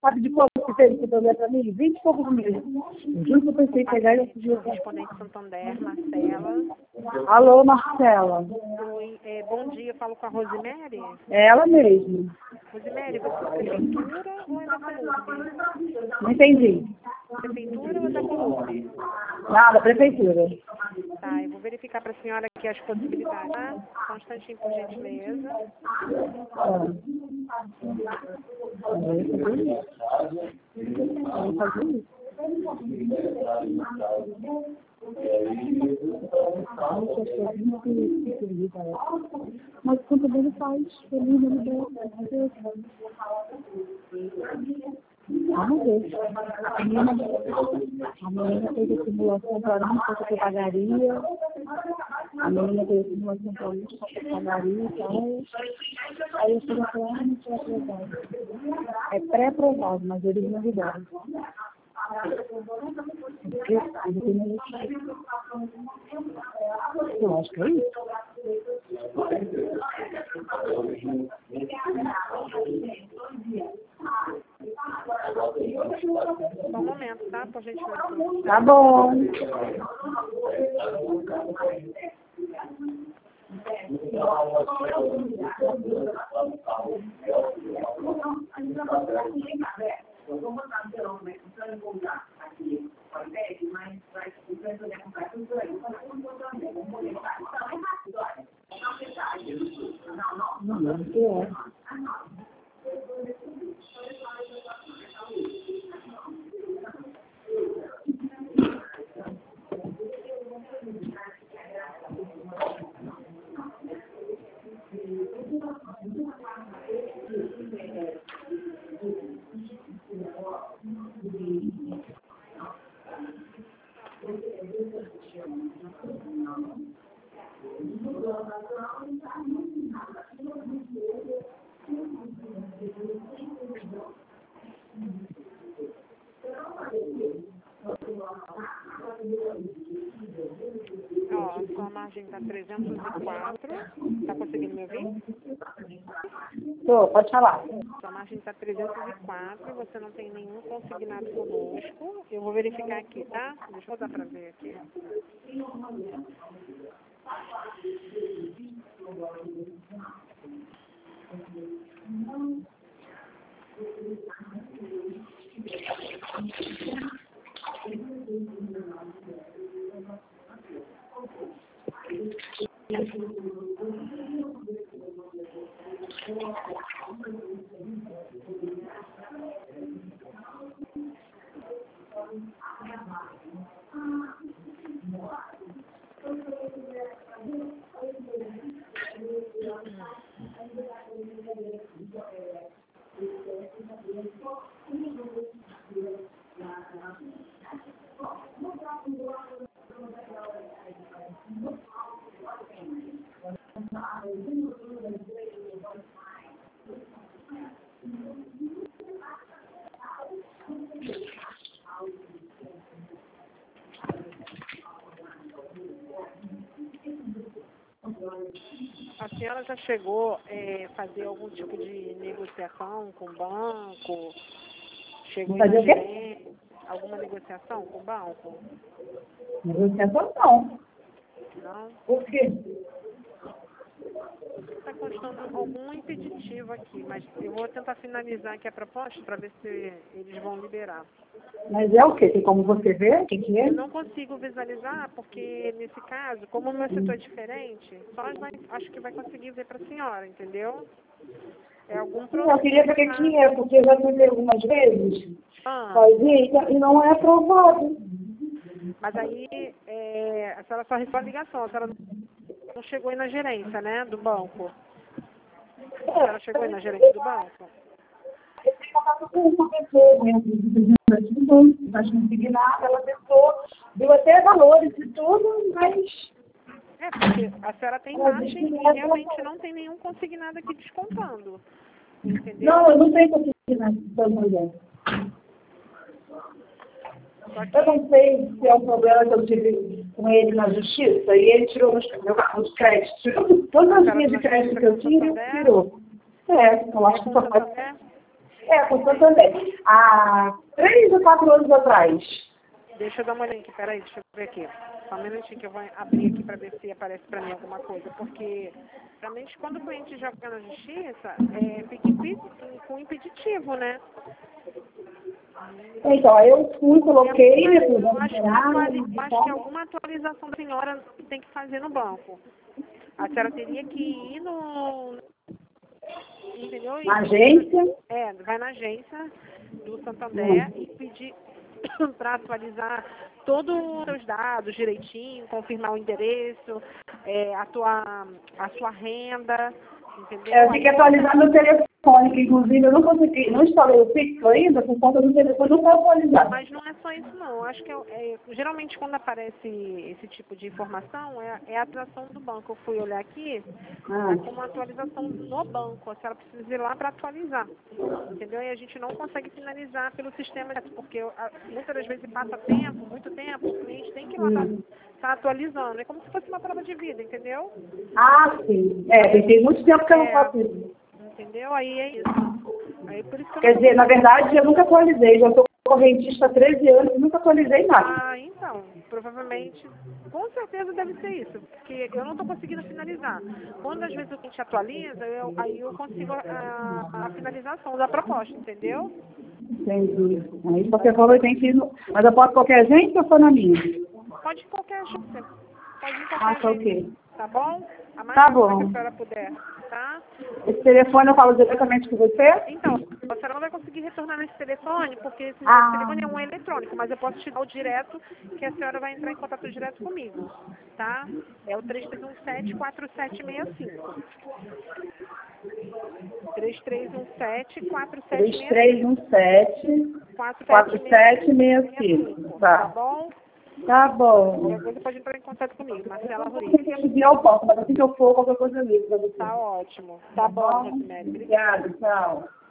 Sabe de quanto que teve que fazer para mim? 20 e poucos meses. Juro que eu pensei em pegar e eu pedi. Correspondente Santander, Marcela. Alô, Marcela. Oi, bom dia, eu falo com a Rosemary. É ela mesmo. Rosemary, você é prefeitura ou é da Colube? Não entendi. Prefeitura ou é da Colube? Nada, prefeitura. Tá, eu vou verificar para a senhora aqui as possibilidades, tá? Só um instantinho, por gentileza. Mas quanto dele faz? Vamos ver. A menina fez a simulação para mim, quanto que eu pagaria. A menina fez a simulação para mim, quanto que eu pagaria e tal. Aí eu fui falar, não foi aprovado. É pré-aprovado, mas eles não ligaram. Eu acho que é isso. Só um momento, tá? Por gentileza. Tá bom. Ó, sua margem está 304. Tá conseguindo me ouvir? Tô, pode falar. Sua margem está 304 e você não tem nenhum consignado conosco. Eu vou verificar aqui, tá? Deixa eu dar para ver aqui. A senhora já chegou a fazer algum tipo de negociação com o banco? Chegou Fazer em o quê? alguma negociação com o banco? Negociação não. Não? Por quê? Está constando algum impeditivo aqui, mas eu vou tentar finalizar aqui a proposta para ver se eles vão liberar. Mas é o quê? Tem como você ver? O que que é? Eu não consigo visualizar, porque nesse caso, como o meu setor é diferente, só acho que vai conseguir ver para a senhora, entendeu? É algum problema. Eu queria ver o que que é, porque eu já tentei algumas vezes fazer e não é aprovado. Mas aí, a senhora só recebeu a ligação, a senhora não chegou aí na gerência, né, do banco? A senhora chegou aí na gerência do banco? Eu tenho contato com uma pessoa mesmo, mas não consegui nada, ela tentou, deu até valores e tudo, mas... Porque a senhora tem margem e realmente não tem nenhum consignado aqui descontando, entendeu? Não, eu não tenho consignado para mulher. Eu não sei se é um problema que eu tive com ele na justiça, e ele tirou os créditos, tirou todas as linhas de crédito que eu tinha, ele tirou. Eu acho que só pode... Com o Santander. Há 3 ou 4 anos atrás. Deixa eu dar uma olhada aqui, peraí, deixa eu ver aqui. Só um minutinho que eu vou abrir aqui para ver se aparece para mim alguma coisa, porque realmente quando o cliente joga na justiça, fica com impeditivo, né? Então, aí eu fui, coloquei, né, Eu acho que alguma atualização da senhora tem que fazer no banco. A senhora teria que ir no... Entendeu? na agência. Vai na agência do Santander e pedir para atualizar todos os seus dados direitinho, confirmar o endereço, a sua renda, entendeu? Eu fiquei atualizando o telefone, que inclusive eu não consegui, não instalei o fixo ainda, por conta do telefone não foi atualizado. Mas não é só isso não, acho que geralmente quando aparece esse tipo de informação é a atualização do banco. Eu fui olhar aqui, é como uma atualização no banco, a senhora precisa ir lá para atualizar, entendeu? E a gente não consegue finalizar pelo sistema, porque muitas das vezes passa tempo, muito tempo, o cliente tem que ir lá tá atualizando, é como se fosse uma prova de vida, entendeu? Sim, tem muito tempo que eu não faço isso. Entendeu? Aí é isso. Aí, por isso que Quer dizer, na verdade, eu nunca atualizei. Já estou correntista há 13 anos e nunca atualizei nada. Então, provavelmente, com certeza deve ser isso, porque eu não estou conseguindo finalizar. Quando às vezes a gente atualiza, aí eu consigo a finalização da proposta, entendeu? Entendi. Aí, de qualquer forma, eu tenho que ir Mas eu posso qualquer gente ou só na minha? Pode ir qualquer agência. Pode ir em qualquer Tá agência. ok. Tá bom? A mais Tá rápida bom. que a senhora puder, tá? Esse telefone eu falo diretamente com você? Então, a senhora não vai conseguir retornar nesse telefone, porque esse telefone é um eletrônico, mas eu posso te dar o direto, que a senhora vai entrar em contato direto comigo, tá? É o 3317-4765. 3317-4765. Tá bom? Tá bom. Qualquer coisa pode entrar em contato comigo, Marcela Rodrigues. Eu subir ao banco, mas assim que eu for, qualquer coisa eu ligo pra você. Tá ótimo. Tá bom, Rosemary. Obrigada, tchau.